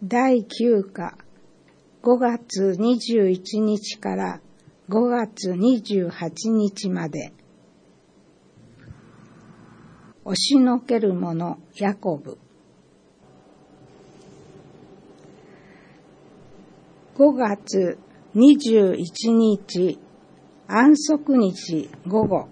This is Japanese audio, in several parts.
第9課5月21日から5月28日まで。押しのける者ヤコブ。5月21日安息日午後。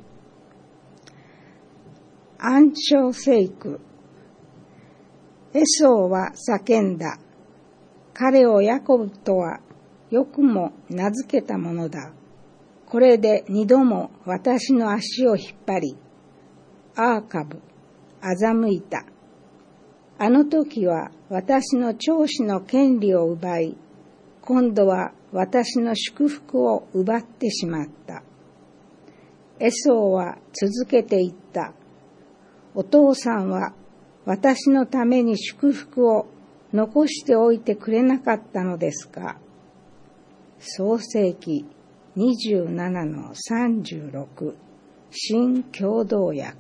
暗唱聖句。エソーは叫んだ。彼をヤコブとはよくも名付けたものだ。これで2度も私の足を引っ張り、アーカブ、欺いた。あの時は私の長子の権利を奪い、今度は私の祝福を奪ってしまった。エソーは続けて言った。お父さんは私のために祝福を残しておいてくれなかったのですか。創世記27-36新共同訳。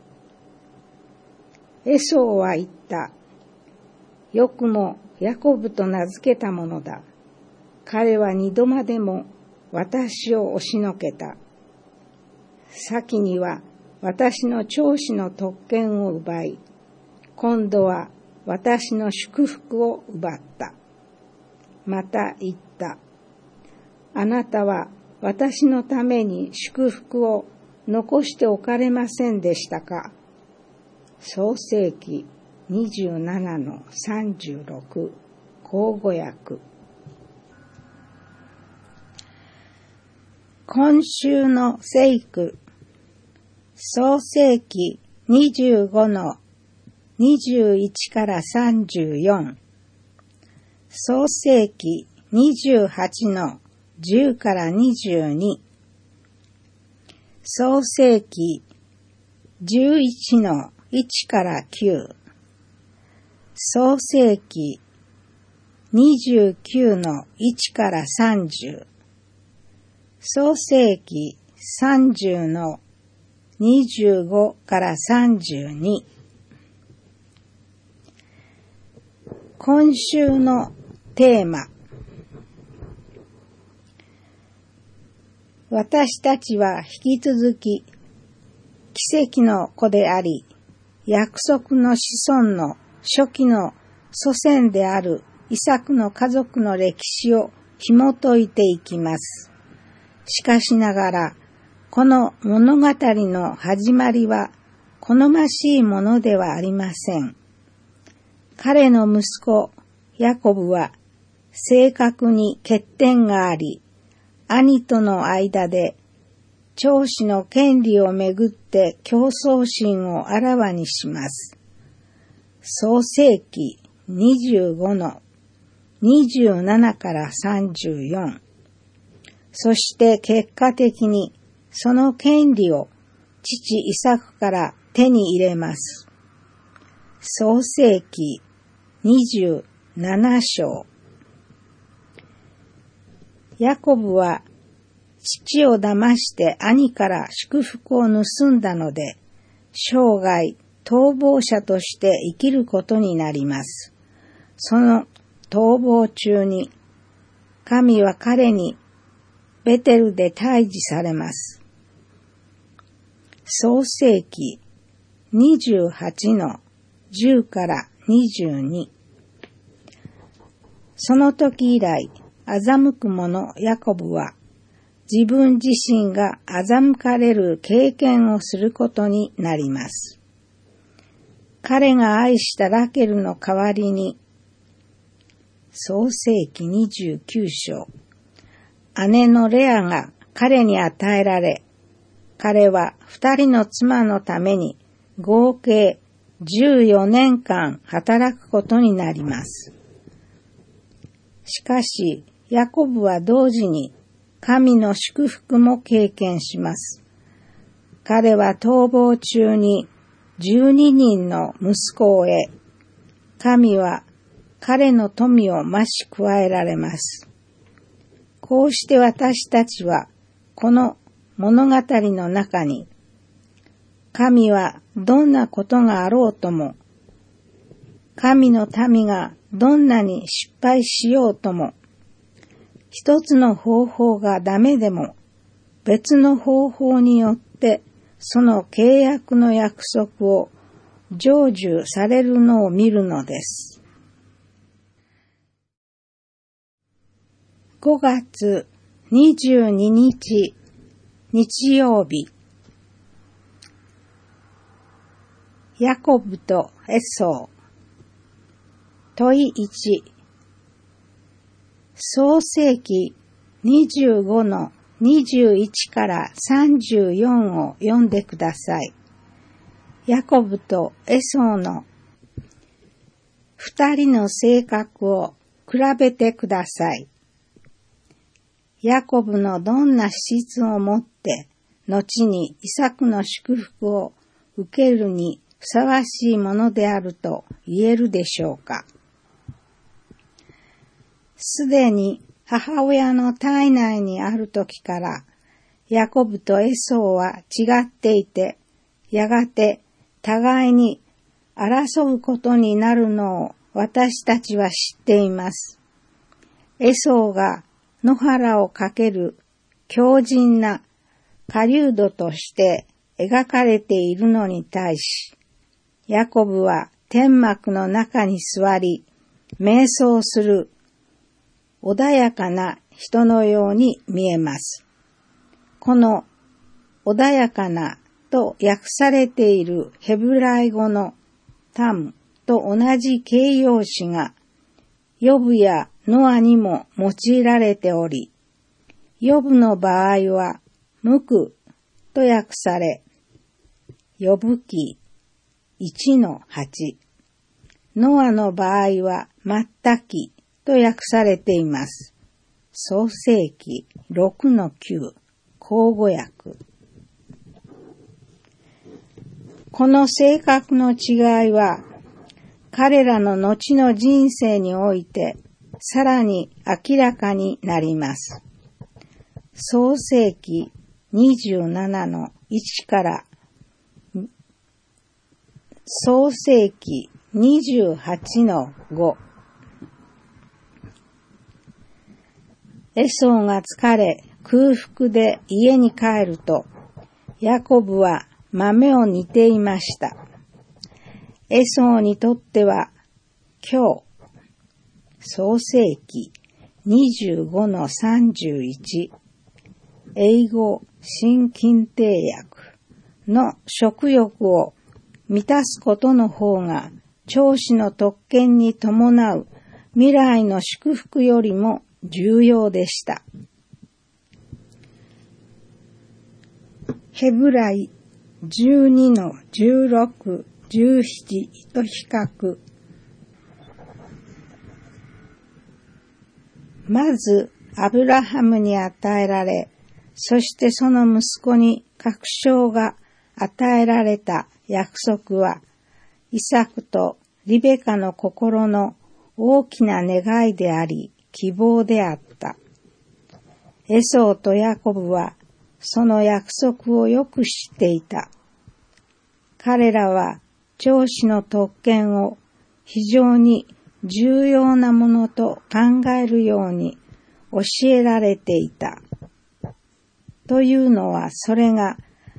エソーは言った。よくもヤコブと名付けたものだ。彼は2度までも私を押しのけた。先には私の長子の特権を奪い、今度は私の祝福を奪った。また言った。あなたは私のために祝福を残しておかれませんでしたか。創世記27-36口語訳。今週の聖句。創世記25-21から34。創世記28-10から22。創世記11-1から9。創世記29-1から30。創世記30-25から32。今週のテーマ。私たちは引き続き奇跡の子であり、約束の子孫の初期の祖先であるイサクの家族の歴史を紐解いていきます。しかしながら、この物語の始まりは好ましいものではありません。彼の息子ヤコブは性格に欠点があり、兄との間で長子の権利をめぐって競争心をあらわにします。創世記25-27から34。そして結果的にその権利を父イサクから手に入れます。創世記27章。ヤコブは父を騙して兄から祝福を盗んだので、生涯逃亡者として生きることになります。その逃亡中に、神は彼にベテルで退治されます。創世記28-10から22。その時以来、欺く者ヤコブは、自分自身が欺かれる経験をすることになります。彼が愛したラケルの代わりに、創世記29章、姉のレアが彼に与えられ、彼は2人の妻のために合計14年間働くことになります。しかし、ヤコブは同時に神の祝福も経験します。彼は逃亡中に12人の息子を得、神は彼の富を増し加えられます。こうして私たちはこの物語の中に、神はどんなことがあろうとも神の民がどんなに失敗しようとも、一つの方法がダメでも、別の方法によってその契約の約束を成就されるのを見るのです。5月22日日曜日、ヤコブとエソー。問1、創世記25の21から34を読んでください。ヤコブとエソーの二人の性格を比べてください。ヤコブのどんな資質をもって、後にイサクの祝福を受けるにふさわしいものであると言えるでしょうか。すでに母親の体内にある時から、ヤコブとエソーは違っていて、やがて互いに争うことになるのを私たちは知っています。エソーが野原を駆ける強靭な狩人として描かれているのに対し、ヤコブは天幕の中に座り、瞑想する穏やかな人のように見えます。この穏やかなと訳されているヘブライ語のタムと同じ形容詞がヨブやノアにも用いられており、ヨブの場合は無垢と訳され、ヨブ記1の8、ノアの場合は全きと訳されています。創世記6の9、口語訳。この性格の違いは、彼らの後の人生において、さらに明らかになります。創世記27の1から、創世記28の5。エソーが疲れ空腹で家に帰ると、ヤコブは豆を煮ていました。エソーにとっては今日、創世記25の31、英語新近定訳の食欲を満たすことの方が長子の特権に伴う未来の祝福よりも重要でした。ヘブライ12の16、17と比較。まず、アブラハムに与えられ、そしてその息子に確証が与えられた約束は、イサクとリベカの心の大きな願いであり、希望であった。エソーとヤコブはその約束をよく知っていた。彼らは長子の特権を非常に重要なものと考えるように教えられていた。というのはそれが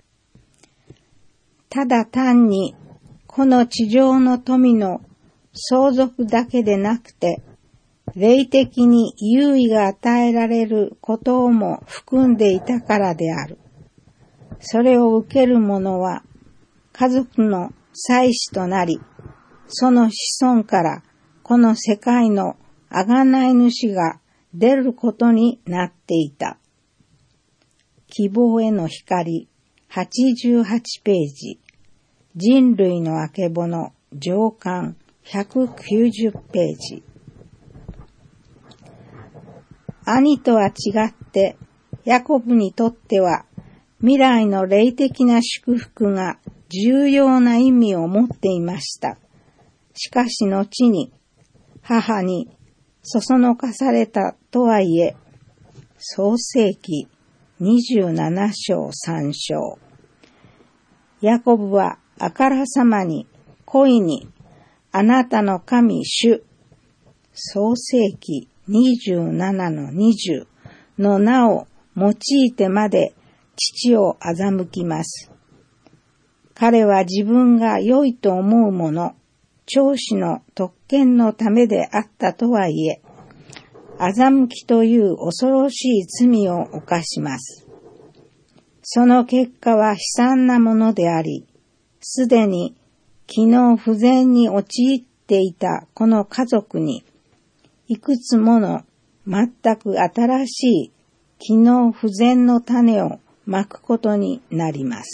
ただ単にこの地上の富の相続だけでなくて、霊的に優位が与えられることをも含んでいたからである。それを受ける者は家族の祭司となり、その子孫からこの世界の贖い主が出ることになっていた。希望への光、88ページ。人類のあけぼの、上巻、190ページ。兄とは違って、ヤコブにとっては未来の霊的な祝福が重要な意味を持っていました。しかし後に母にそそのかされたとはいえ、創世記27章3章。ヤコブはあからさまに恋にあなたの神主、創世記27-20の名を用いてまで父を欺きます。彼は自分が良いと思うもの、長子の特権のためであったとはいえ、欺きという恐ろしい罪を犯します。その結果は悲惨なものであり、すでに機能不全に陥っていたこの家族に、いくつもの全く新しい機能不全の種をまくことになります。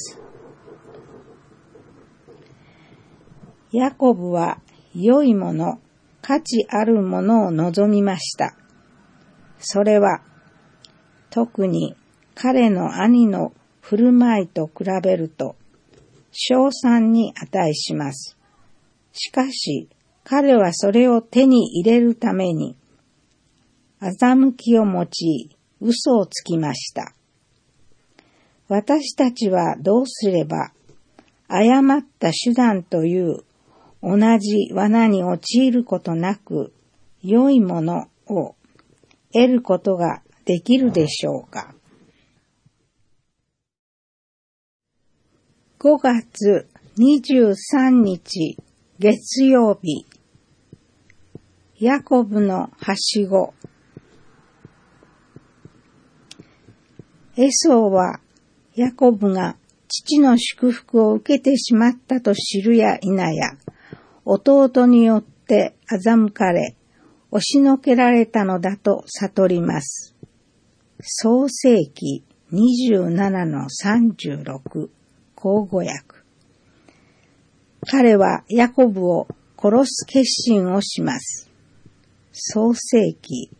ヤコブは良いもの、価値あるものを望みました。それは特に彼の兄の振る舞いと比べると称賛に値します。しかし彼はそれを手に入れるために欺きを用い嘘をつきました。私たちはどうすれば誤った手段という同じ罠に陥ることなく良いものを得ることができるでしょうか。5月23日月曜日、ヤコブのはしご。エソウはヤコブが父の祝福を受けてしまったと知るや否や、弟によって欺かれ、押しのけられたのだと悟ります。創世記27-36口語訳。彼はヤコブを殺す決心をします。創世記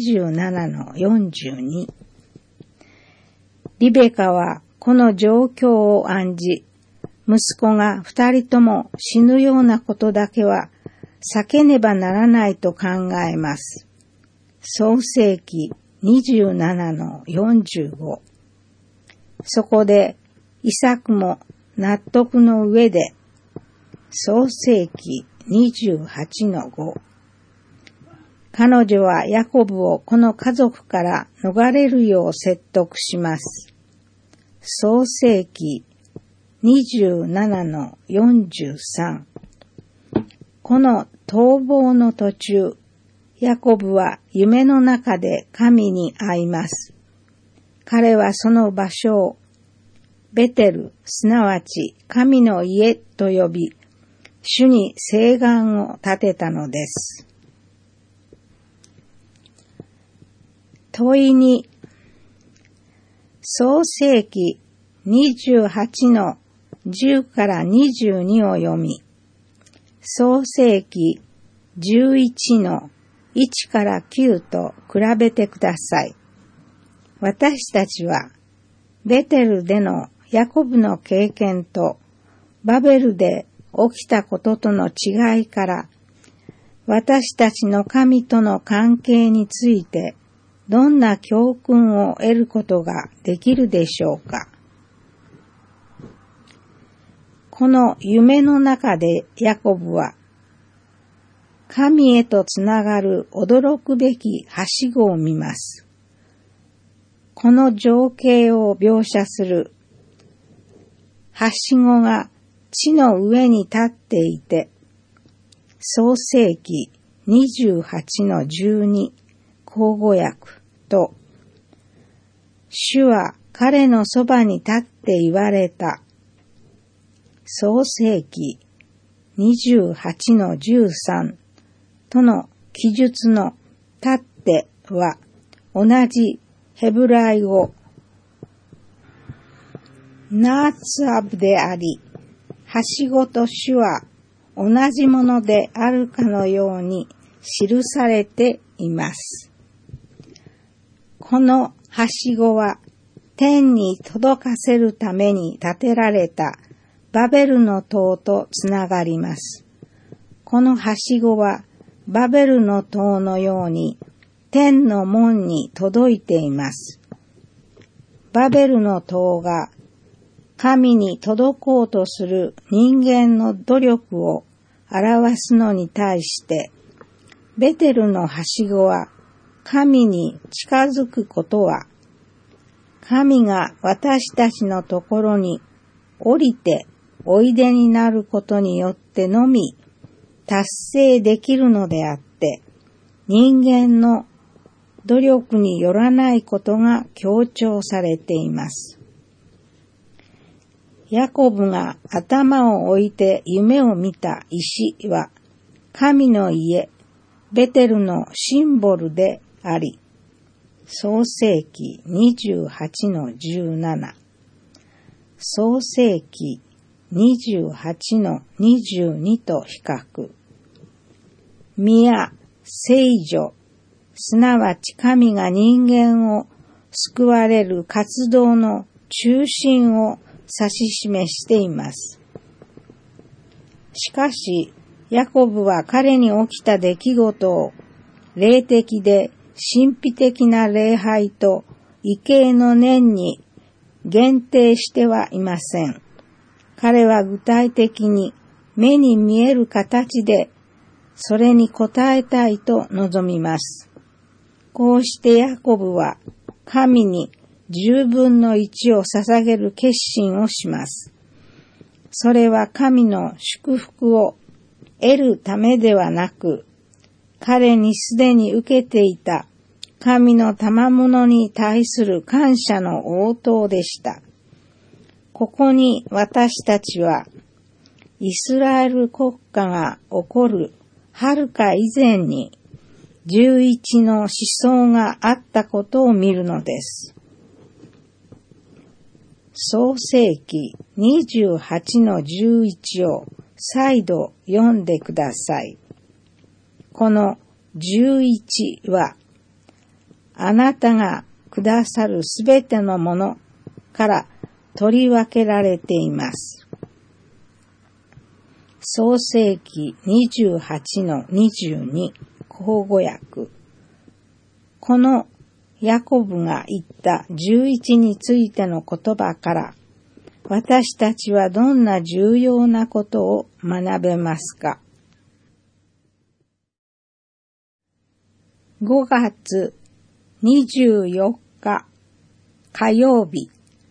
27-42。リベカはこの状況を案じ、息子が2人とも死ぬようなことだけは避けねばならないと考えます。創世記27-45。そこでイサクも納得の上で、創世記28-5。彼女はヤコブをこの家族から逃れるよう説得します。創世記27-43。この逃亡の途中、ヤコブは夢の中で神に会います。彼はその場所をベテル、すなわち神の家と呼び、主に誓願を立てたのです。問いに、創世記28-10から22を読み、創世記11-1から9と比べてください。私たちはベテルでのヤコブの経験とバベルで起きたこととの違いから私たちの神との関係についてどんな教訓を得ることができるでしょうか。この夢の中でヤコブは神へとつながる驚くべきはしごを見ます。この情景を描写するはしごが地の上に立っていて、創世記28-12口語訳と、主は彼のそばに立って言われた、創世記28-13との記述の立っては同じヘブライ語ナーツアブであり、はしごと主は同じものであるかのように記されています。このはしごは天に届かせるために建てられたバベルの塔とつながります。このはしごはバベルの塔のように天の門に届いています。バベルの塔が神に届こうとする人間の努力を表すのに対して、ベテルのはしごは神に近づくことは、神が私たちのところに降りておいでになることによってのみ達成できるのであって、人間の努力によらないことが強調されています。ヤコブが頭を置いて夢を見た石は、神の家、ベテルのシンボルであり、創世記 28-17、創世記 28-22 と比較。宮、聖女、すなわち神が人間を救われる活動の中心を指し示しています。しかし、ヤコブは彼に起きた出来事を霊的で神秘的な礼拝と畏敬の念に限定してはいません。彼は具体的に目に見える形でそれに応えたいと望みます。こうしてヤコブは神に10分の1を捧げる決心をします。それは神の祝福を得るためではなく、彼にすでに受けていた神の賜物に対する感謝の応答でした。ここに私たちはイスラエル国家が起こるはるか以前に11の思想があったことを見るのです。創世記 28-11 を再度読んでください。この11は、あなたがくださるすべてのものから取り分けられています。創世記 28-22 口語訳。このヤコブが言った11についての言葉から、私たちはどんな重要なことを学べますか。5月24日火曜日。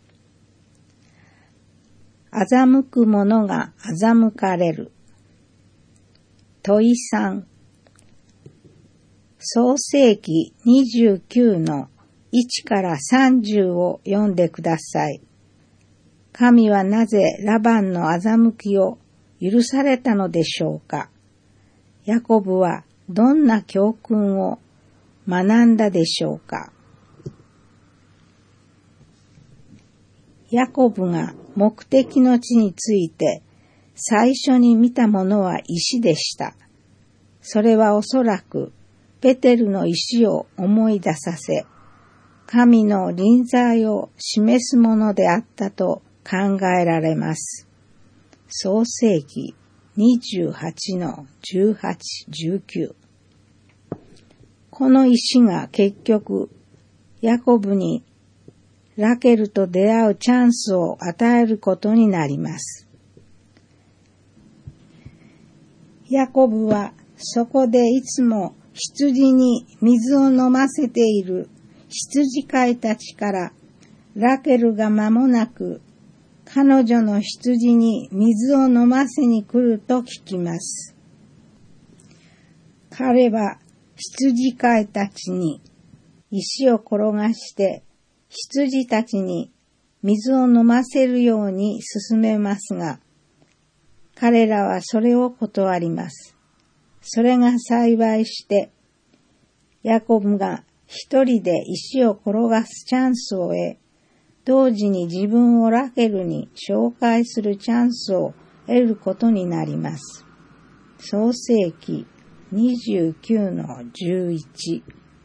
欺く者が欺かれる。問い3。創世記29の1から30を読んでください。神はなぜラバンの欺きを許されたのでしょうか。ヤコブはどんな教訓を学んだでしょうか。ヤコブが目的の地について最初に見たものは石でした。それはおそらくベテルの石を思い出させ、神の臨在を示すものであったと考えられます。創世記 28-18-19。この石が結局、ヤコブにラケルと出会うチャンスを与えることになります。ヤコブはそこでいつも羊に水を飲ませている羊飼いたちからラケルが間もなく彼女の羊に水を飲ませに来ると聞きます。彼は羊飼いたちに石を転がして羊たちに水を飲ませるように勧めますが、彼らはそれを断ります。それが幸いして、ヤコブが一人で石を転がすチャンスを得、同時に自分をラケルに紹介するチャンスを得ることになります。創世記 29-11。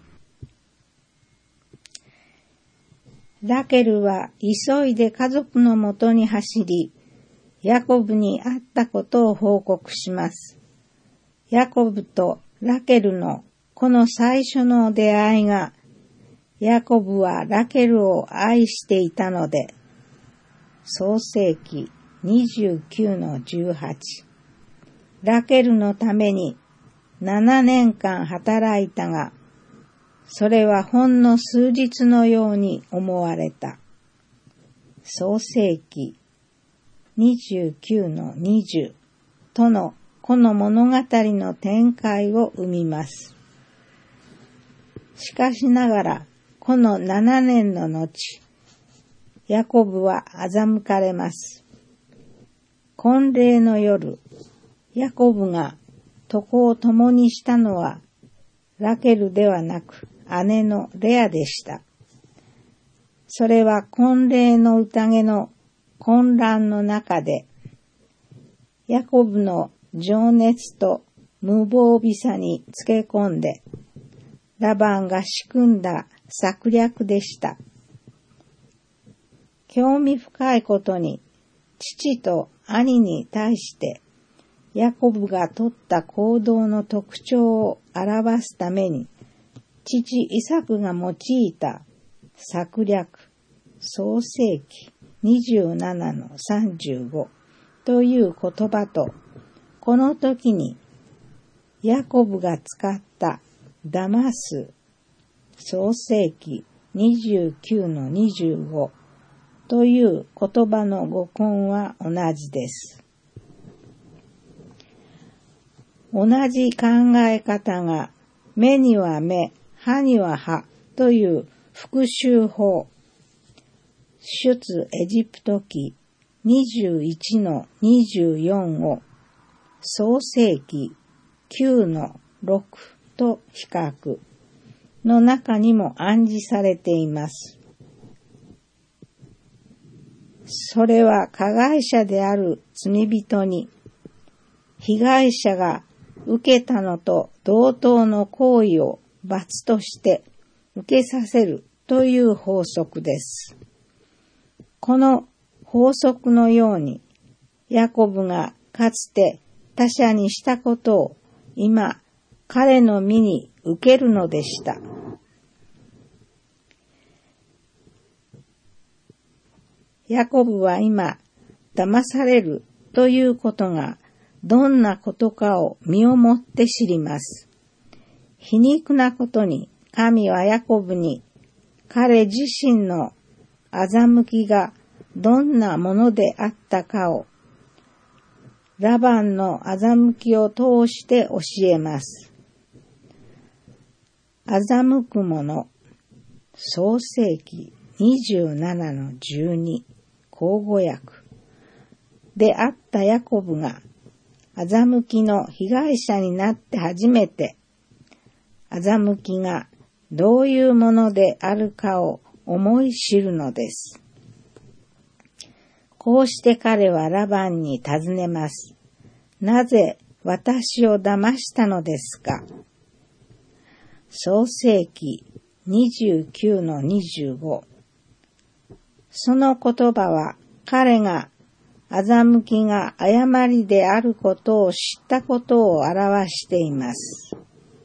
ラケルは急いで家族のもとに走り、ヤコブに会ったことを報告します。ヤコブとラケルのこの最初の出会いが、ヤコブはラケルを愛していたので、創世記 29-18。 ラケルのために7年間働いたが、それはほんの数日のように思われた。創世記 29-20 とのこの物語の展開を生みます。しかしながら、この7年の後、ヤコブは欺かれます。婚礼の夜、ヤコブが床を共にしたのはラケルではなく姉のレアでした。それは婚礼の宴の混乱の中で、ヤコブの情熱と無防備さにつけ込んで、ラバンが仕組んだ策略でした。興味深いことに、父と兄に対して、ヤコブが取った行動の特徴を表すために、父イサクが用いた策略、創世記 27-35 という言葉と、この時にヤコブが使った騙す、創世記 29-25 という言葉の語根は同じです。同じ考え方が目には目、歯には歯という復習法。出エジプト記 21-24 を創世記 9-6 と比較の中にも暗示されています。それは加害者である罪人に被害者が受けたのと同等の行為を罰として受けさせるという法則です。この法則のように、ヤコブがかつて他者にしたことを今彼の身に受けるのでした。ヤコブは今、騙されるということがどんなことかを身をもって知ります。皮肉なことに、神はヤコブに彼自身の欺きがどんなものであったかをラバンの欺きを通して教えます。欺く者、創世記 27-12 口語訳であったヤコブが欺きの被害者になって初めて欺きがどういうものであるかを思い知るのです。こうして彼はラバンに尋ねます。なぜ私を騙したのですか？創世記 29-25。その言葉は彼が欺きが誤りであることを知ったことを表しています。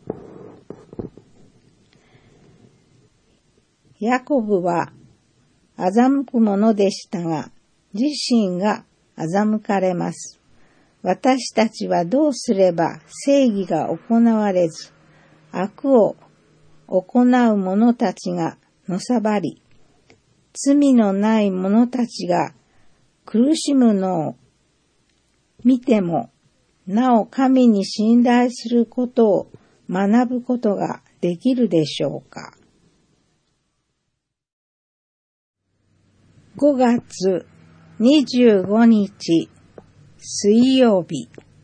ヤコブは欺くものでしたが、自身が欺かれます。私たちはどうすれば正義が行われず、悪を行う者たちがのさばり、罪のない者たちが苦しむのを見ても、なお神に信頼することを学ぶことができるでしょうか。5月25日水曜日、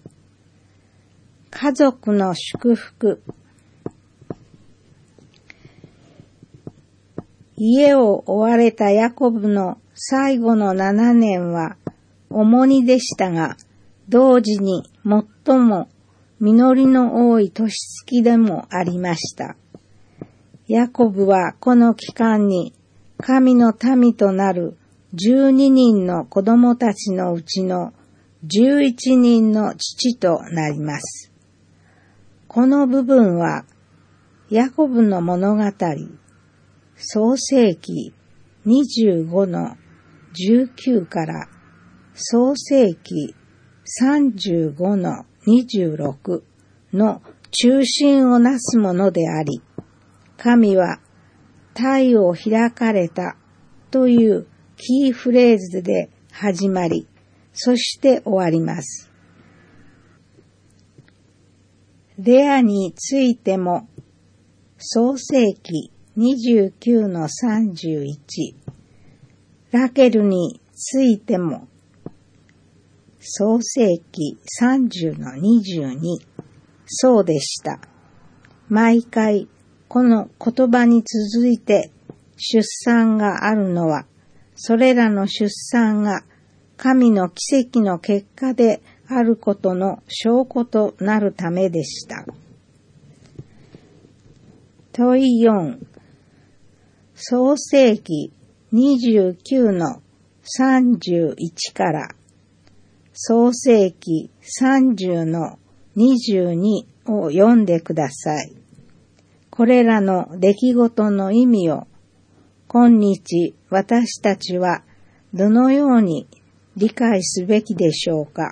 家族の祝福。家を追われたヤコブの最後の7年は重荷でしたが、同時に最も実りの多い年月でもありました。ヤコブはこの期間に神の民となる12人の子供たちのうちの11人の父となります。この部分はヤコブの物語、創世記 25-19 から創世記 35-22 26の中心をなすものであり、神は体を開かれたというキーフレーズで始まり、そして終わります。レアについても、創世記29の31、ラケルについても、創世記30の22、そうでした。毎回この言葉に続いて出産があるのは、それらの出産が神の奇跡の結果であることの証拠となるためでした。問い4、創世記29の31から創世記30の22を読んでください。これらの出来事の意味を今日私たちはどのように理解すべきでしょうか。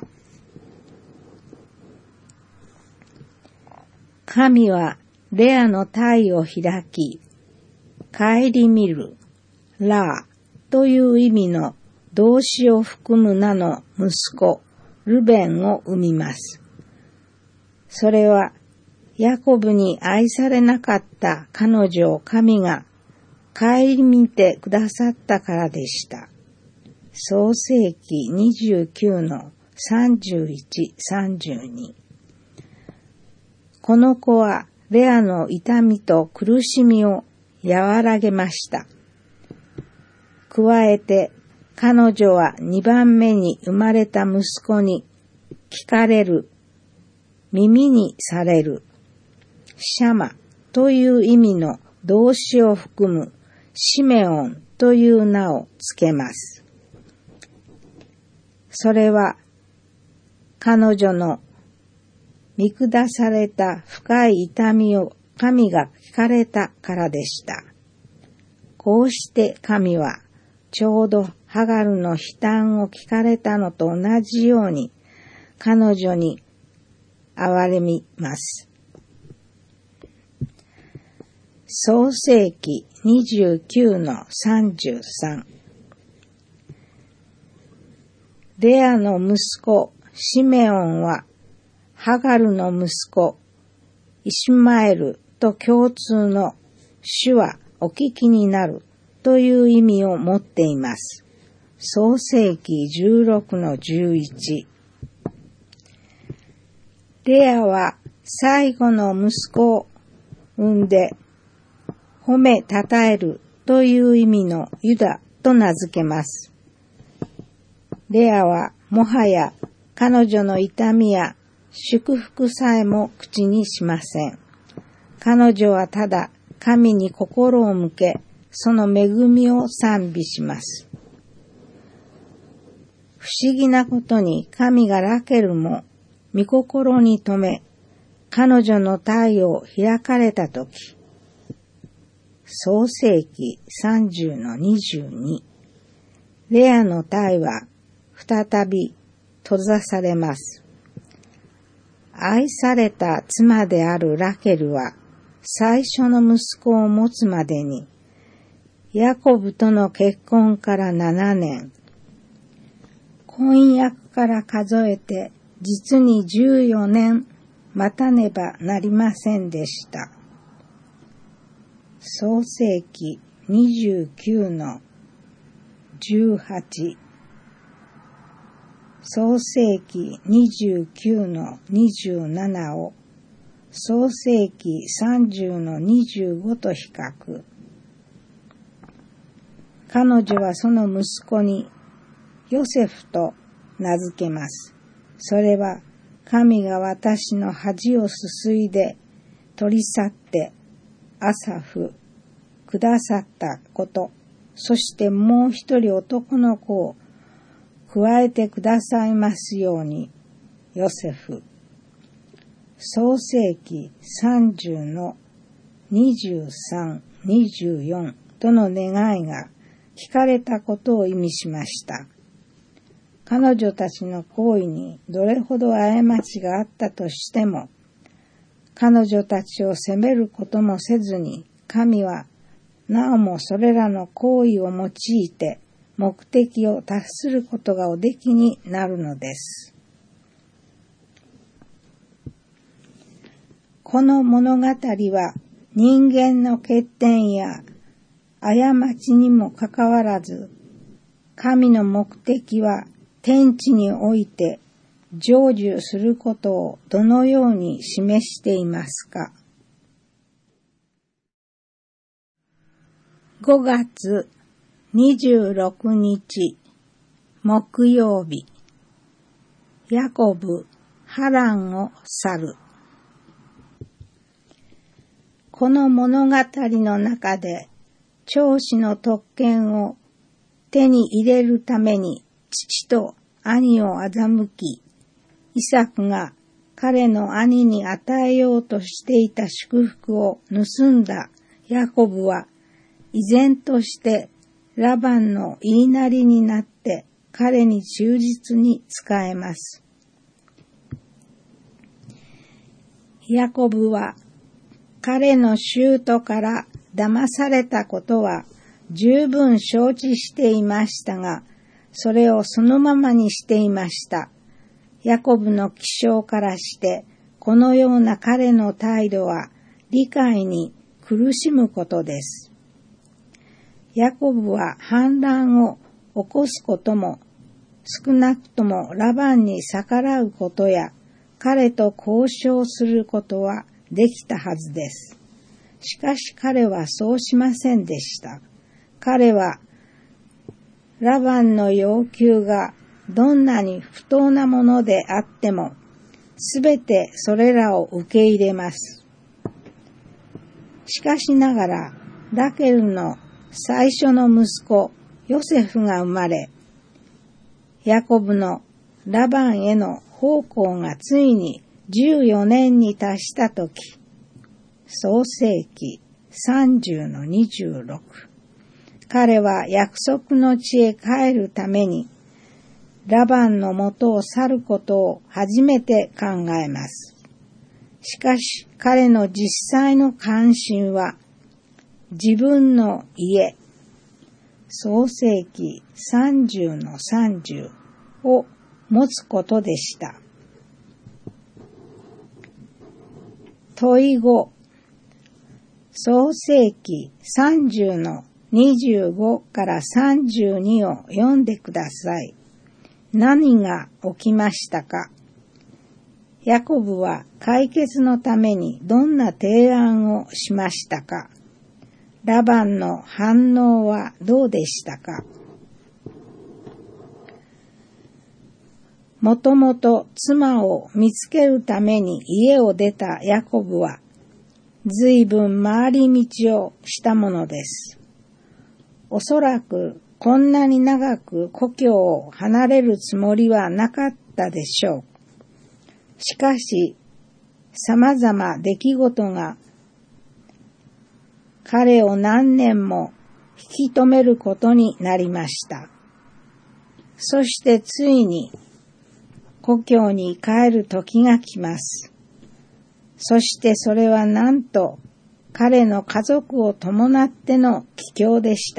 神はレアの体を開き、顧みる、ラーという意味の動詞を含む名の息子、ルベンを生みます。それは、ヤコブに愛されなかった彼女を神が顧みてくださったからでした。創世記29の31、32。この子はレアの痛みと苦しみを和らげました。加えて、彼女は2番目に生まれた息子に聞かれる、耳にされる、シャマという意味の動詞を含むシメオンという名をつけます。それは彼女の見下された深い痛みを神が聞かれたからでした。こうして神はちょうどハガルの悲嘆を聞かれたのと同じように彼女に憐れみます。創世記29の33。レアの息子シメオンはハガルの息子イシュマエルと共通の主はお聞きになるという意味を持っています。創世記16の11。レアは最後の息子を産んで褒めたたえるという意味のユダと名付けます。レアはもはや彼女の痛みや祝福さえも口にしません。彼女はただ神に心を向け、その恵みを賛美します。不思議なことに神がラケルも御心に留め、彼女の体を開かれたとき、創世記30の22、レアの体は再び閉ざされます。愛された妻であるラケルは最初の息子を持つまでにヤコブとの結婚から7年、婚約から数えて実に14年待たねばなりませんでした。創世記29の18、創世記29の27を創世記30の25と比較。彼女はその息子にヨセフと名付けます。それは神が私の恥をすすいで取り去ってアサフくださったこと、そしてもう一人男の子を加えてくださいますように、ヨセフ。創世記30の23、24との願いが聞かれたことを意味しました。 彼女たちの行為にどれほど過ちがあったとしても、彼女たちを責めることもせずに、神はなおもそれらの行為を用いて目的を達することがおできになるのです。この物語は人間の欠点や過ちにもかかわらず、神の目的は天地において成就することをどのように示していますか。5月26日木曜日、ヤコブ、ハランを去る。この物語の中で、長子の特権を手に入れるために父と兄を欺き、イサクが彼の兄に与えようとしていた祝福を盗んだヤコブは、依然としてラバンの言いなりになって彼に忠実に仕えます。ヤコブは彼の舅から騙されたことは十分承知していましたが、それをそのままにしていました。ヤコブの気性からして、このような彼の態度は理解に苦しむことです。ヤコブは反乱を起こすことも、少なくともラバンに逆らうことや、彼と交渉することはできたはずです。しかし彼はそうしませんでした。彼は、ラバンの要求がどんなに不当なものであっても、すべてそれらを受け入れます。しかしながら、ラケルの最初の息子、ヨセフが生まれ、ヤコブのラバンへの奉公がついに14年に達したとき、創世記30の26。彼は約束の地へ帰るために、ラバンの元を去ることを初めて考えます。しかし彼の実際の関心は、自分の家、創世記30の30を持つことでした。問い5、創世記30の25から32を読んでください。何が起きましたか？ヤコブは解決のためにどんな提案をしましたか？ラバンの反応はどうでしたか？もともと妻を見つけるために家を出たヤコブは、ずいぶん回り道をしたものです。おそらくこんなに長く故郷を離れるつもりはなかったでしょう。しかし、様々出来事が彼を何年も引き止めることになりました。そしてついに故郷に帰る時が来ます。そしてそれはなんと彼の家族を伴っての帰郷でした。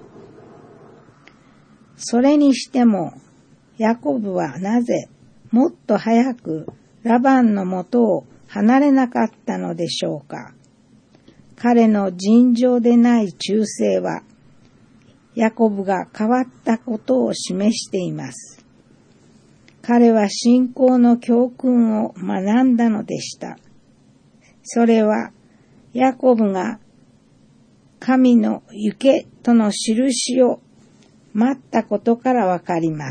それにしてもヤコブはなぜもっと早くラバンの元を離れなかったのでしょうか。彼の尋常でない忠誠はヤコブが変わったことを示しています。彼は信仰の教訓を学んだのでした。それはヤコブが神の行けとの印を待ったことからわかります。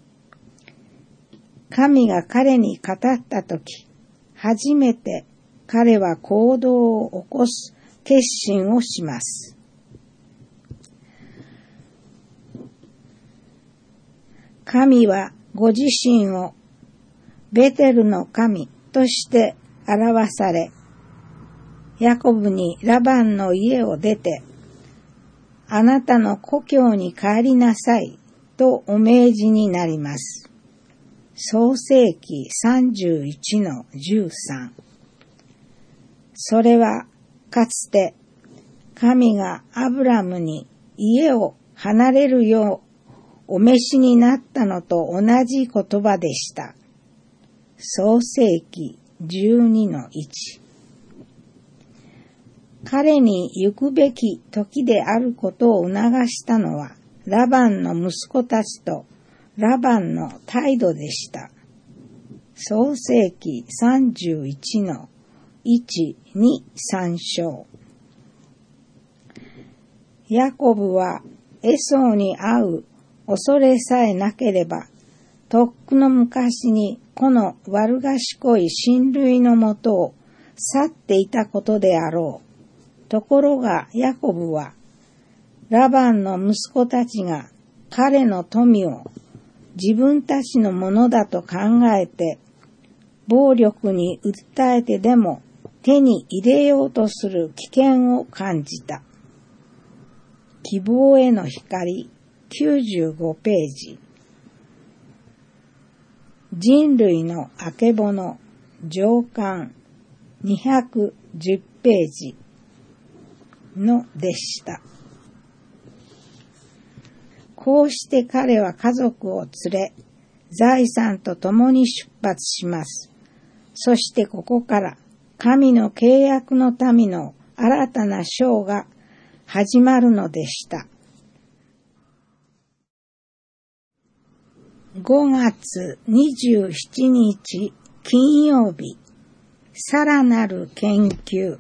神が彼に語ったとき、初めて彼は行動を起こす決心をします。神はご自身をベテルの神として表され、ヤコブにラバンの家を出て、あなたの故郷に帰りなさいとお命じになります。創世記 31-13。それはかつて神がアブラムに家を離れるようお召しになったのと同じ言葉でした。創世記 12-1。彼に行くべき時であることを促したのはラバンの息子たちとラバンの態度でした。創世記 31-1-2-3 章。ヤコブはエソーに会う恐れさえなければ、とっくの昔にこの悪賢い親類のもとを去っていたことであろう。ところがヤコブは、ラバンの息子たちが彼の富を自分たちのものだと考えて、暴力に訴えてでも手に入れようとする危険を感じた。希望への光95ページ。人類のあけぼの上巻210ページのでした。こうして彼は家族を連れ、財産と共に出発します。そしてここから神の契約の民の新たな章が始まるのでした。5月27日金曜日、さらなる研究。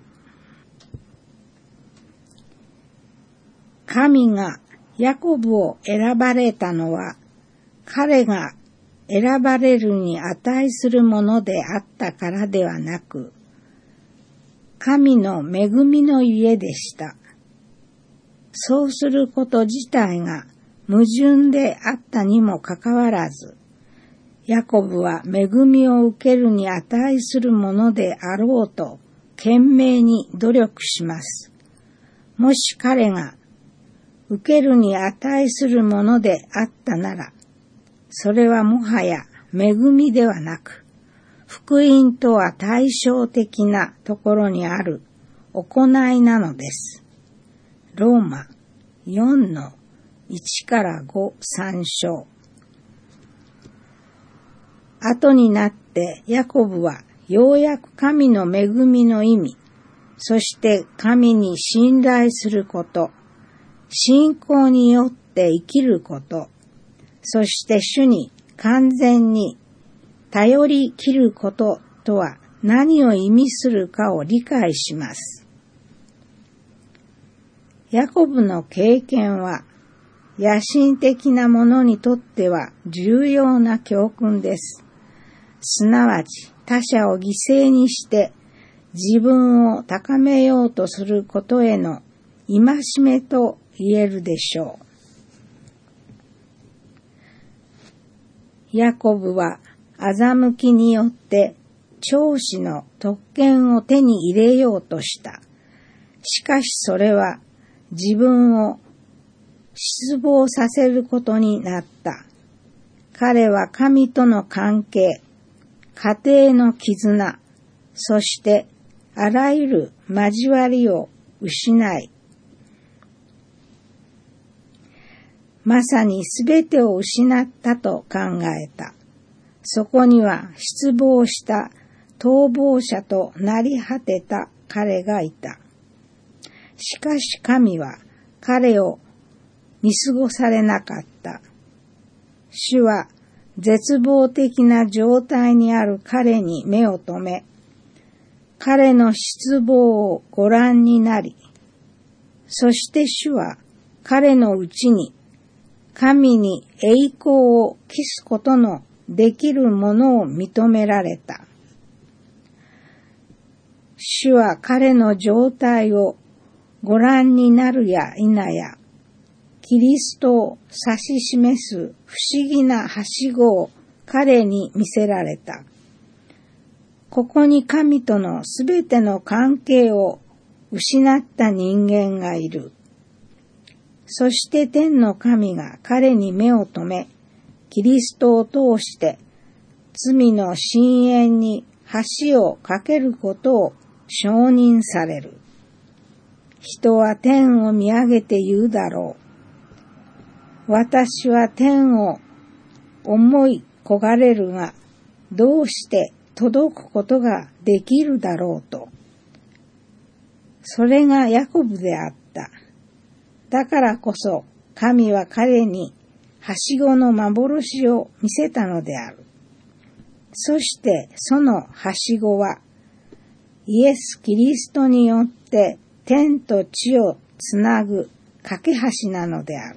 神がヤコブを選ばれたのは、彼が選ばれるに値するものであったからではなく、神の恵みのゆえでした。そうすること自体が矛盾であったにもかかわらず、ヤコブは恵みを受けるに値するものであろうと懸命に努力します。もし彼が受けるに値するものであったなら、それはもはや恵みではなく、福音とは対照的なところにある行いなのです。ローマ 4-1-5-3 章。後になってヤコブはようやく神の恵みの意味、そして神に信頼すること、信仰によって生きること、そして主に完全に頼り切ることとは何を意味するかを理解します。ヤコブの経験は野心的なものにとっては重要な教訓です。すなわち他者を犠牲にして自分を高めようとすることへの戒めと言えるでしょう。ヤコブは欺きによって長子の特権を手に入れようとした。しかしそれは自分を失望させることになった。彼は神との関係、家庭の絆、そしてあらゆる交わりを失い、まさにすべてを失ったと考えた。そこには失望した逃亡者となり果てた彼がいた。しかし神は彼を見過ごされなかった。主は絶望的な状態にある彼に目を留め、彼の失望をご覧になり、そして主は彼のうちに神に栄光を期すことのできるものを認められた。主は彼の状態をご覧になるや否や、キリストを指し示す不思議なはしごを彼に見せられた。ここに神とのすべての関係を失った人間がいる。 そして天の神が彼に目を留め、キリストを通して罪の深淵に橋を架けることを承認される。人は天を見上げて言うだろう。私は天を思い焦がれるが、どうして届くことができるだろうと。それがヤコブであった。だからこそ神は彼にはしごの幻を見せたのである。そしてそのはしごはイエス・キリストによって天と地をつなぐ架け橋なのである。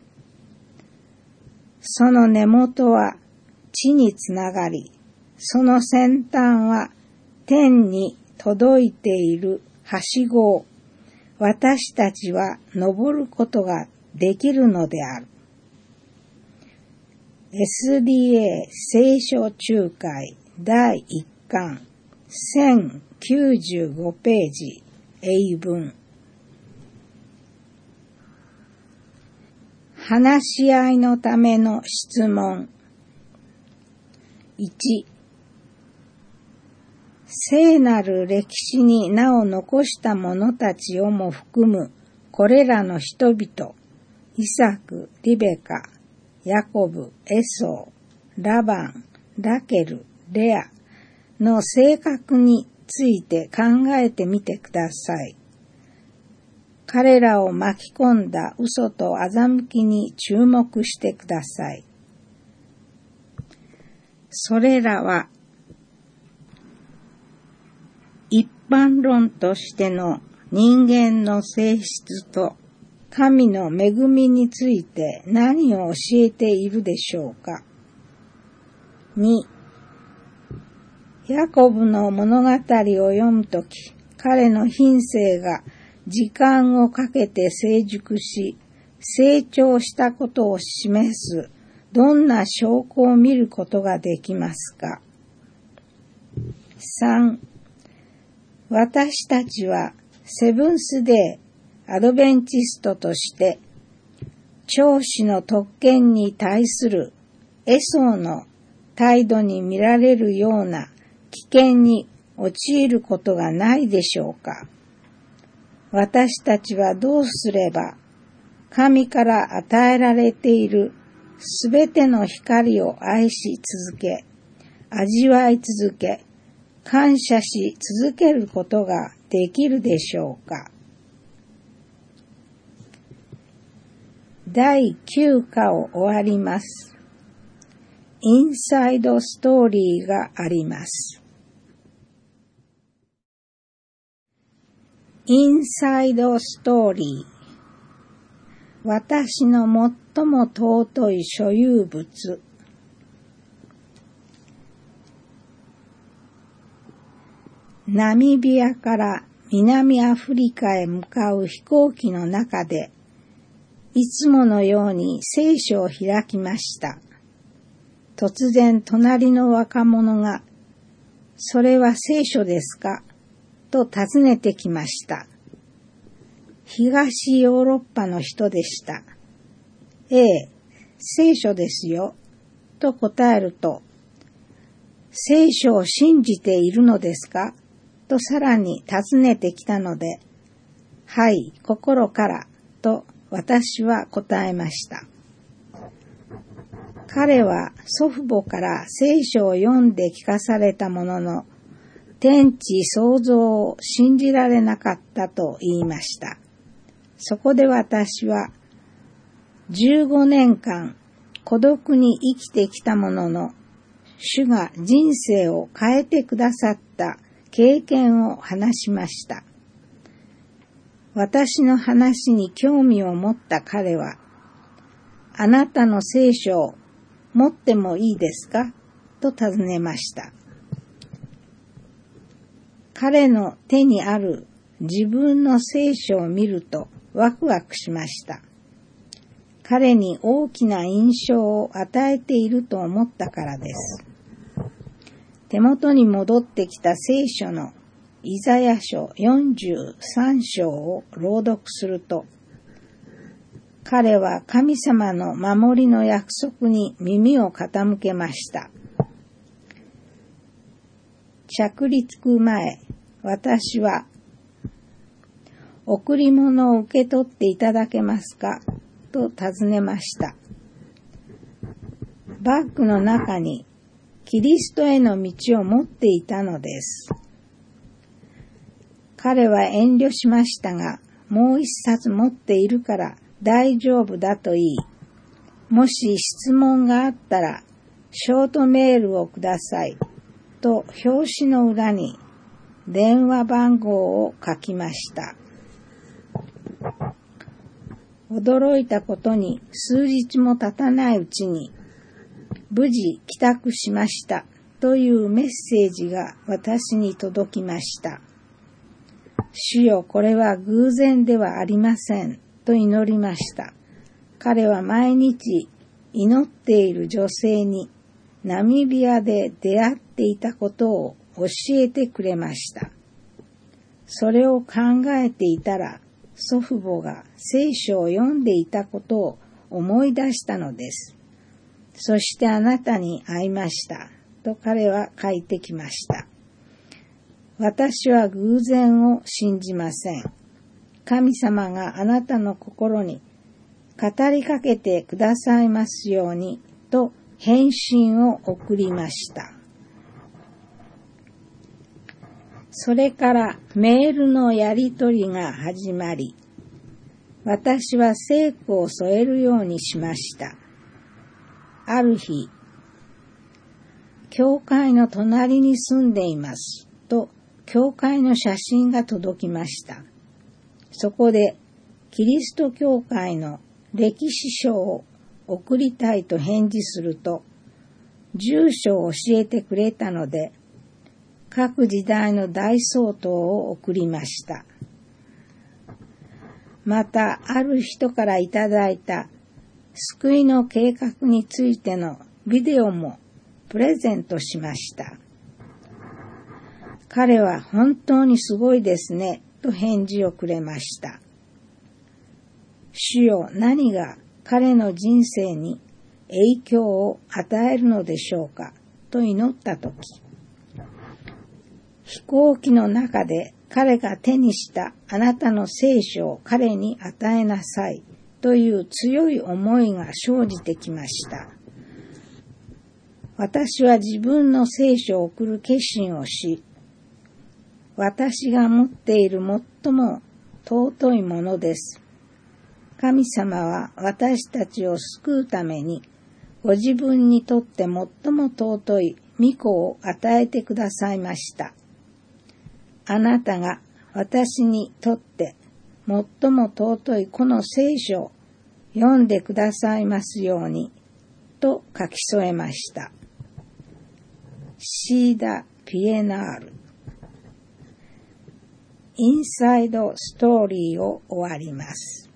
その根元は地につながり、その先端は天に届いているはしごを私たちは登ることができるのである。SDA 聖書仲介第1巻1095ページ英文。話し合いのための質問。1、聖なる歴史に名を残した者たちをも含むこれらの人々、イサク、リベカ、ヤコブ、エソー、ラバン、ラケル、レアの性格について考えてみてください。彼らを巻き込んだ嘘と欺きに注目してください。それらは一般論としての人間の性質と神の恵みについて何を教えているでしょうか。2、ヤコブの物語を読むとき、彼の品性が時間をかけて成熟し、成長したことを示すどんな証拠を見ることができますか。3、私たちはセブンスデーアドベンチストとして長子の特権に対するエソーの態度に見られるような危険に陥ることがないでしょうか。私たちはどうすれば神から与えられているすべての光を愛し続け、味わい続け、感謝し続けることができるでしょうか。第9課を終わります。インサイドストーリーがあります。インサイドストーリー。私の最も尊い所有物。ナミビアから南アフリカへ向かう飛行機の中で、いつものように聖書を開きました。突然隣の若者が、それは聖書ですかと尋ねてきました。東ヨーロッパの人でした。ええ、聖書ですよ、と答えると、聖書を信じているのですかとさらに尋ねてきたので、はい、心から、と私は答えました。彼は祖父母から聖書を読んで聞かされたものの、天地創造を信じられなかったと言いました。そこで私は15年間孤独に生きてきたものの、主が人生を変えてくださった経験を話しました。私の話に興味を持った彼は、あなたの聖書を持ってもいいですかと尋ねました。彼の手にある自分の聖書を見るとワクワクしました。彼に大きな印象を与えていると思ったからです。手元に戻ってきた聖書のイザヤ書43章を朗読すると、 彼は神様の守りの約束に耳を傾けました。着陸前、私は、贈り物を受け取っていただけますかと尋ねました。バッグの中にキリストへの道を持っていたのです。彼は遠慮しましたが、もう一冊持っているから大丈夫だと言い、もし質問があったらショートメールをくださいと表紙の裏に電話番号を書きました。驚いたことに数日も経たないうちに無事帰宅しましたというメッセージが私に届きました。主よ、これは偶然ではありませんと祈りました。彼は毎日祈っている女性にナミビアで出会っていたことを教えてくれました。それを考えていたら、祖父母が聖書を読んでいたことを思い出したのです。そしてあなたに会いましたと彼は書いてきました。私は偶然を信じません。神様があなたの心に語りかけてくださいますようにと返信を送りました。それからメールのやり取りが始まり、私は聖句を添えるようにしました。ある日、教会の隣に住んでいますと、教会の写真が届きました。そこで、キリスト教会の歴史書を送りたいと返事すると、住所を教えてくれたので、各時代の大総統を送りました。また、ある人からいただいた救いの計画についてのビデオもプレゼントしました。彼は本当にすごいですね、と返事をくれました。主よ、何が彼の人生に影響を与えるのでしょうか、と祈ったとき、飛行機の中で彼が手にしたあなたの聖書を彼に与えなさいという強い思いが生じてきました。私は自分の聖書を送る決心をし、私が持っている最も尊いものです。神様は私たちを救うために、ご自分にとって最も尊い御子を与えてくださいました。あなたが私にとって最も尊いこの聖書を読んでくださいますように、と書き添えました。シーダ・ピエナール。インサイドストーリーを終わります。